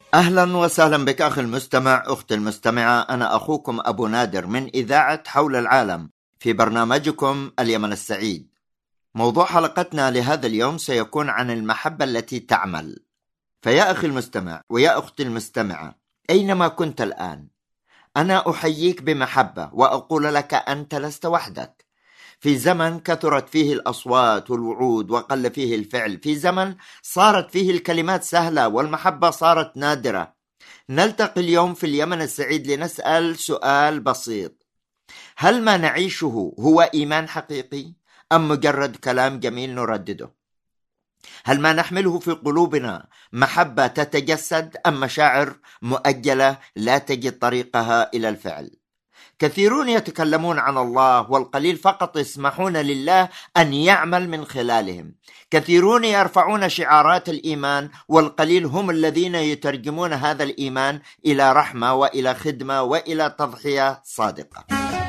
أهلا وسهلا بك أخي المستمع، أختي المستمعة. أنا أخوكم أبو نادر من إذاعة حول العالم في برنامجكم اليمن السعيد. موضوع حلقتنا لهذا اليوم سيكون عن المحبة التي تعمل. فيا أخي المستمع ويا أختي المستمعة، أينما كنت الآن، أنا أحييك بمحبة وأقول لك أنت لست وحدك. في زمن كثرت فيه الأصوات والوعود وقل فيه الفعل، في زمن صارت فيه الكلمات سهلة والمحبة صارت نادرة، نلتقي اليوم في اليمن السعيد لنسأل سؤال بسيط: هل ما نعيشه هو إيمان حقيقي أم مجرد كلام جميل نردده؟ هل ما نحمله في قلوبنا محبة تتجسد أم مشاعر مؤجلة لا تجد طريقها إلى الفعل؟ كثيرون يتكلمون عن الله والقليل فقط يسمحون لله أن يعمل من خلالهم. كثيرون يرفعون شعارات الإيمان والقليل هم الذين يترجمون هذا الإيمان إلى رحمة وإلى خدمة وإلى تضحية صادقة.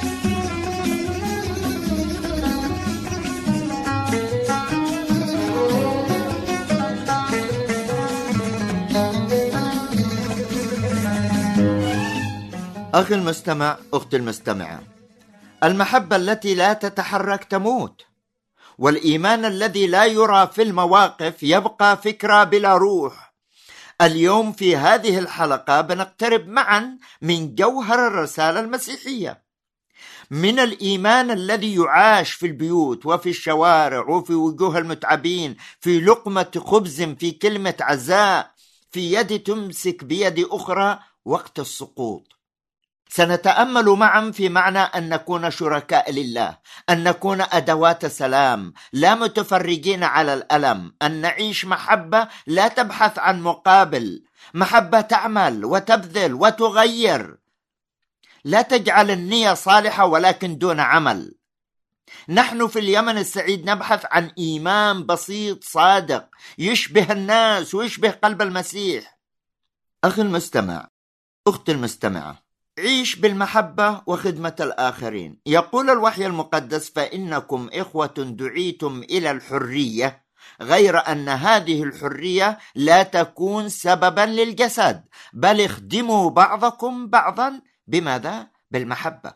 أخي المستمع، أختي المستمعة، المحبة التي لا تتحرك تموت، والإيمان الذي لا يرى في المواقف يبقى فكرة بلا روح. اليوم في هذه الحلقة بنقترب معا من جوهر الرسالة المسيحية، من الإيمان الذي يعاش في البيوت وفي الشوارع وفي وجوه المتعبين، في لقمة خبز، في كلمة عزاء، في يد تمسك بيد أخرى وقت السقوط. سنتأمل معا في معنى أن نكون شركاء لله، أن نكون أدوات سلام لا متفرجين على الألم، أن نعيش محبة لا تبحث عن مقابل، محبة تعمل وتبذل وتغير، لا تجعل النية صالحة ولكن دون عمل. نحن في اليمن السعيد نبحث عن إيمان بسيط صادق يشبه الناس ويشبه قلب المسيح. أخي المستمع، أختي المستمعة، عيش بالمحبة وخدمة الآخرين. يقول الوحي المقدس: فإنكم إخوة دعيتم إلى الحرية، غير أن هذه الحرية لا تكون سببا للجسد، بل اخدموا بعضكم بعضا. بماذا؟ بالمحبة.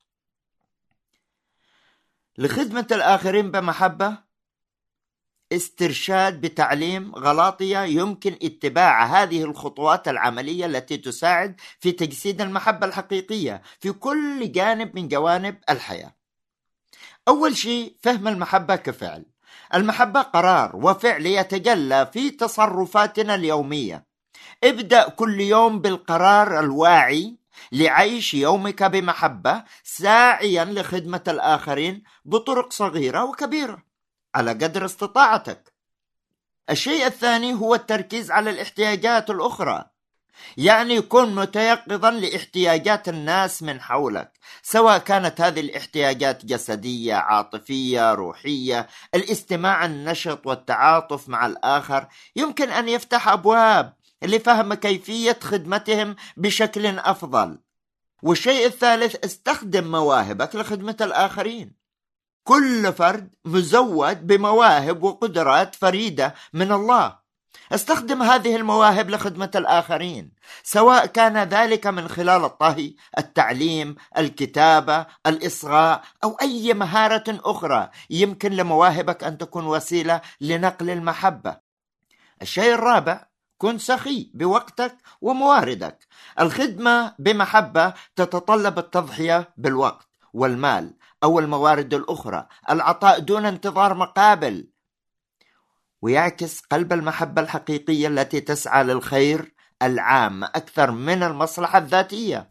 لخدمة الآخرين بمحبة استرشاد بتعليم غلاطية يمكن اتباع هذه الخطوات العملية التي تساعد في تجسيد المحبة الحقيقية في كل جانب من جوانب الحياة. أول شيء، فهم المحبة كفعل. المحبة قرار وفعل يتجلى في تصرفاتنا اليومية. ابدأ كل يوم بالقرار الواعي لعيش يومك بمحبة، ساعيا لخدمة الآخرين بطرق صغيرة وكبيرة على قدر استطاعتك. الشيء الثاني هو التركيز على الاحتياجات الأخرى، يعني كن متيقظا لاحتياجات الناس من حولك، سواء كانت هذه الاحتياجات جسدية، عاطفية، روحية. الاستماع النشط والتعاطف مع الآخر يمكن أن يفتح أبواب لفهم كيفية خدمتهم بشكل أفضل. والشيء الثالث، استخدم مواهبك لخدمة الآخرين. كل فرد مزود بمواهب وقدرات فريدة من الله. استخدم هذه المواهب لخدمة الآخرين، سواء كان ذلك من خلال الطهي، التعليم، الكتابة، الإصغاء، أو أي مهارة أخرى. يمكن لمواهبك أن تكون وسيلة لنقل المحبة. الشيء الرابع، كن سخي بوقتك ومواردك. الخدمة بمحبة تتطلب التضحية بالوقت والمال أو الموارد الأخرى، العطاء دون انتظار مقابل، ويعكس قلب المحبة الحقيقية التي تسعى للخير العام أكثر من المصلحة الذاتية.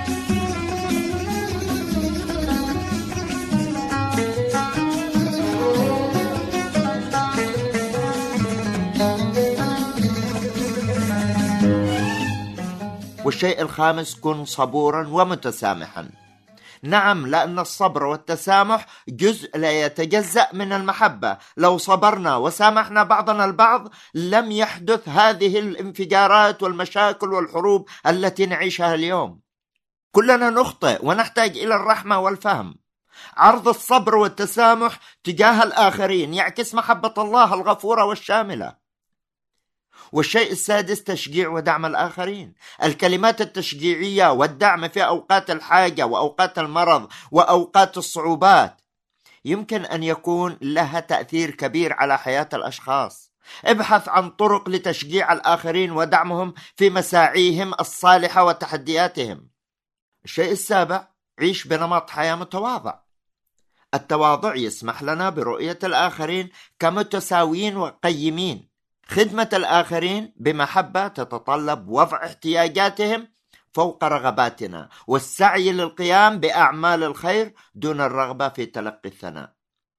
والشيء الخامس، كن صبورا ومتسامحا. نعم، لأن الصبر والتسامح جزء لا يتجزأ من المحبة. لو صبرنا وسامحنا بعضنا البعض لم يحدث هذه الانفجارات والمشاكل والحروب التي نعيشها اليوم. كلنا نخطئ ونحتاج إلى الرحمة والفهم. عرض الصبر والتسامح تجاه الآخرين يعكس محبة الله الغفورة والشاملة. والشيء السادس تشجيع ودعم الآخرين. الكلمات التشجيعية والدعم في أوقات الحاجة وأوقات المرض وأوقات الصعوبات يمكن أن يكون لها تأثير كبير على حياة الأشخاص. ابحث عن طرق لتشجيع الآخرين ودعمهم في مساعيهم الصالحة وتحدياتهم. الشيء السابع، عيش بنمط حياة متواضع. التواضع يسمح لنا برؤية الآخرين كمتساويين وقيمين. خدمة الآخرين بمحبة تتطلب وضع احتياجاتهم فوق رغباتنا، والسعي للقيام بأعمال الخير دون الرغبة في تلقي الثناء.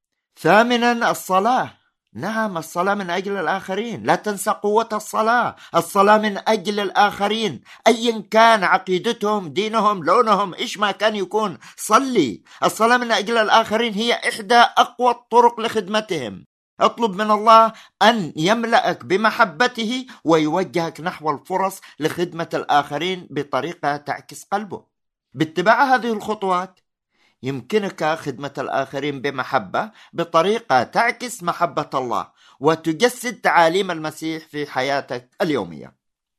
ثامنا، الصلاة. نعم، الصلاة من أجل الآخرين. لا تنسى قوة الصلاة. الصلاة من أجل الآخرين، أيا كان عقيدتهم، دينهم، لونهم، إيش ما كان يكون، صلي. الصلاة من أجل الآخرين هي إحدى أقوى الطرق لخدمتهم. اطلب من الله أن يملأك بمحبته ويوجهك نحو الفرص لخدمة الآخرين بطريقة تعكس قلبه. باتباع هذه الخطوات يمكنك خدمة الآخرين بمحبة بطريقة تعكس محبة الله وتجسد تعاليم المسيح في حياتك اليومية.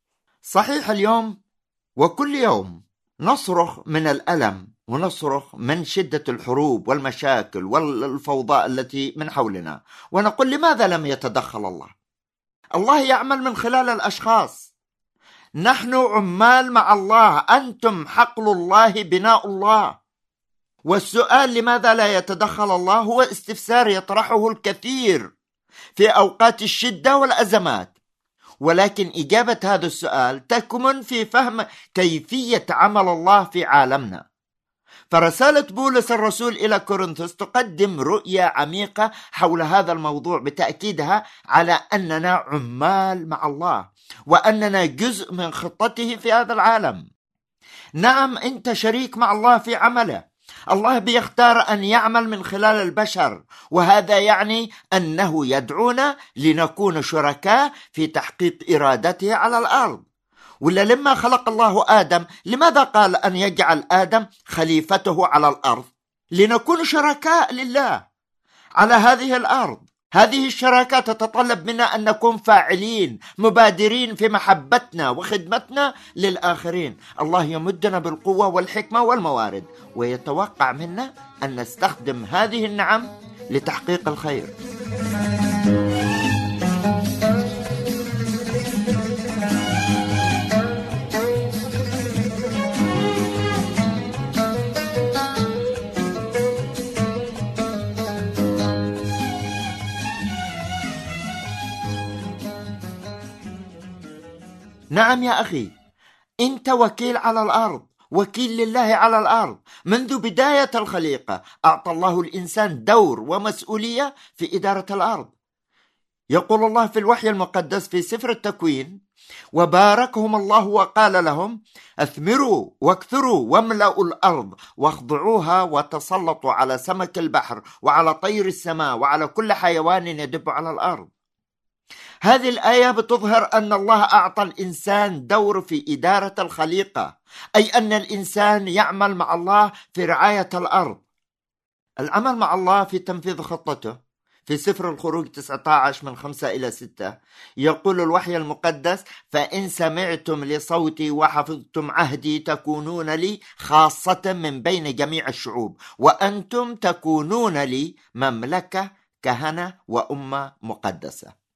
صحيح، اليوم وكل يوم نصرخ من الألم ونصرخ من شدة الحروب والمشاكل والفوضى التي من حولنا، ونقول لماذا لم يتدخل الله؟ الله يعمل من خلال الأشخاص. نحن عمال مع الله، أنتم حقل الله، بناء الله. والسؤال لماذا لا يتدخل الله هو استفسار يطرحه الكثير في أوقات الشدة والأزمات، ولكن إجابة هذا السؤال تكمن في فهم كيفية عمل الله في عالمنا. فرسالة بولس الرسول إلى كورنثوس تقدم رؤية عميقة حول هذا الموضوع بتأكيدها على أننا عمال مع الله وأننا جزء من خطته في هذا العالم. نعم، أنت شريك مع الله في عمله. الله بيختار أن يعمل من خلال البشر، وهذا يعني أنه يدعونا لنكون شركاء في تحقيق إرادته على الأرض. ولا لما خلق الله آدم لماذا قال أن يجعل آدم خليفته على الأرض؟ لنكون شركاء لله على هذه الأرض. هذه الشراكة تتطلب منا أن نكون فاعلين مبادرين في محبتنا وخدمتنا للآخرين. الله يمدنا بالقوة والحكمة والموارد، ويتوقع منا أن نستخدم هذه النعم لتحقيق الخير. نعم يا أخي، أنت وكيل على الأرض، وكيل لله على الأرض. منذ بداية الخليقة أعطى الله الإنسان دور ومسؤولية في إدارة الأرض. يقول الله في الوحي المقدس في سفر التكوين: وباركهم الله وقال لهم: أثمروا واكثروا واملأوا الأرض واخضعوها وتسلطوا على سمك البحر وعلى طير السماء وعلى كل حيوان يدب على الأرض. هذه الآية بتظهر أن الله أعطى الإنسان دور في إدارة الخليقة، أي أن الإنسان يعمل مع الله في رعاية الأرض. العمل مع الله في تنفيذ خطته في سفر الخروج 19 من 5 إلى 6 يقول الوحي المقدس: فإن سمعتم لصوتي وحفظتم عهدي تكونون لي خاصة من بين جميع الشعوب، وأنتم تكونون لي مملكة، كهنة، وأمة مقدسة.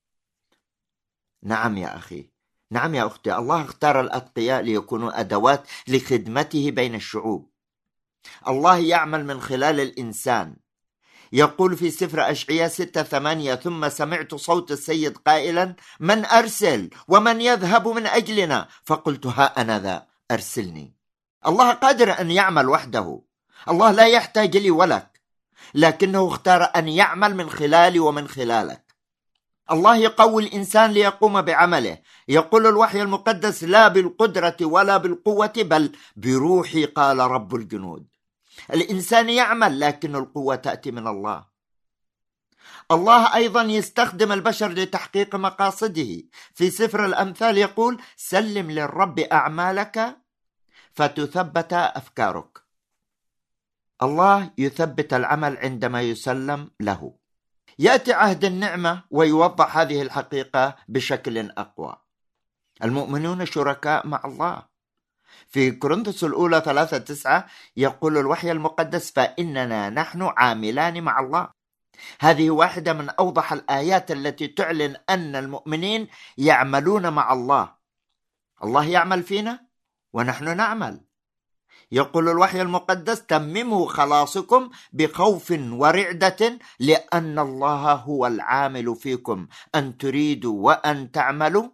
نعم يا أخي، نعم يا أختي، الله اختار الأتقياء ليكونوا أدوات لخدمته بين الشعوب. الله يعمل من خلال الإنسان. يقول في سفر أشعياء 6:8: ثم سمعت صوت السيد قائلا: من أرسل ومن يذهب من أجلنا؟ فقلت: ها أنا ذا، أرسلني. الله قادر أن يعمل وحده. الله لا يحتاج لي ولك، لكنه اختار أن يعمل من خلالي ومن خلالك. الله يقوي الإنسان ليقوم بعمله. يقول الوحي المقدس: لا بالقدرة ولا بالقوة بل بروحي قال رب الجنود. الإنسان يعمل، لكن القوة تأتي من الله. الله أيضا يستخدم البشر لتحقيق مقاصده. في سفر الأمثال يقول: سلم للرب أعمالك فتثبت أفكارك. الله يثبت العمل عندما يسلم له. يأتي عهد النعمة ويوضح هذه الحقيقة بشكل أقوى. المؤمنون شركاء مع الله. في كورنثوس الأولى 3:9 يقول الوحي المقدس: فإننا نحن عاملان مع الله. هذه واحدة من أوضح الآيات التي تعلن أن المؤمنين يعملون مع الله. الله يعمل فينا ونحن نعمل. يقول الوحي المقدس: تمموا خلاصكم بخوف ورعدة لأن الله هو العامل فيكم أن تريدوا وأن تعملوا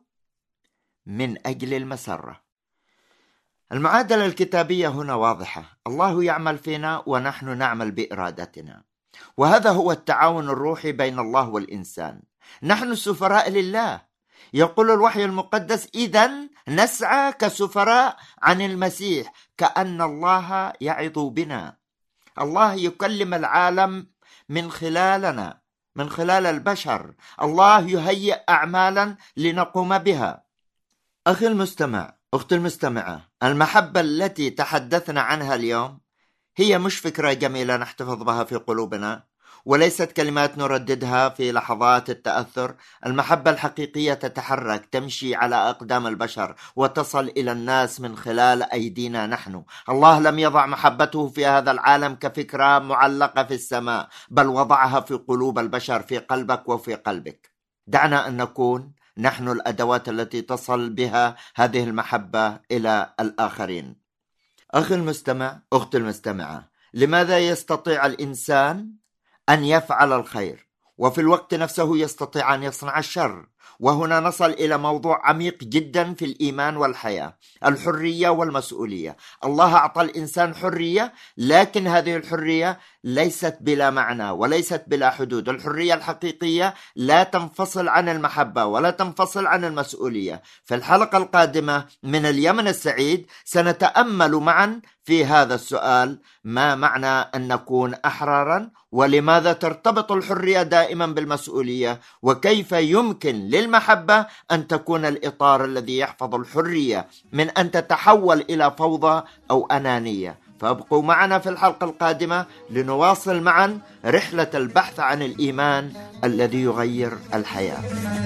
من أجل المسرة. المعادلة الكتابية هنا واضحة: الله يعمل فينا ونحن نعمل بإرادتنا، وهذا هو التعاون الروحي بين الله والإنسان. نحن سفراء لله. يقول الوحي المقدس: إذن نسعى كسفراء عن المسيح كأن الله يعظ بنا. الله يكلم العالم من خلالنا، من خلال البشر. الله يهيئ أعمالا لنقوم بها. أخي المستمع، أختي المستمعة، المحبة التي تحدثنا عنها اليوم هي مش فكرة جميلة نحتفظ بها في قلوبنا، وليست كلمات نرددها في لحظات التأثر. المحبة الحقيقية تتحرك، تمشي على أقدام البشر وتصل إلى الناس من خلال أيدينا نحن. الله لم يضع محبته في هذا العالم كفكرة معلقة في السماء، بل وضعها في قلوب البشر، في قلبك وفي قلبك. دعنا أن نكون نحن الأدوات التي تصل بها هذه المحبة إلى الآخرين. أخي المستمع، أختي المستمعة، لماذا يستطيع الإنسان أن يفعل الخير وفي الوقت نفسه يستطيع أن يصنع الشر؟ وهنا نصل إلى موضوع عميق جدا في الإيمان والحياة: الحرية والمسؤولية. الله أعطى الإنسان حرية، لكن هذه الحرية ليست بلا معنى وليست بلا حدود. الحرية الحقيقية لا تنفصل عن المحبة ولا تنفصل عن المسؤولية. في الحلقة القادمة من اليمن السعيد سنتأمل معا في هذا السؤال: ما معنى أن نكون أحرارا؟ ولماذا ترتبط الحرية دائما بالمسؤولية؟ وكيف يمكن للمحبة أن تكون الإطار الذي يحفظ الحرية من أن تتحول إلى فوضى أو أنانية؟ فابقوا معنا في الحلقة القادمة لنواصل معا رحلة البحث عن الإيمان الذي يغير الحياة.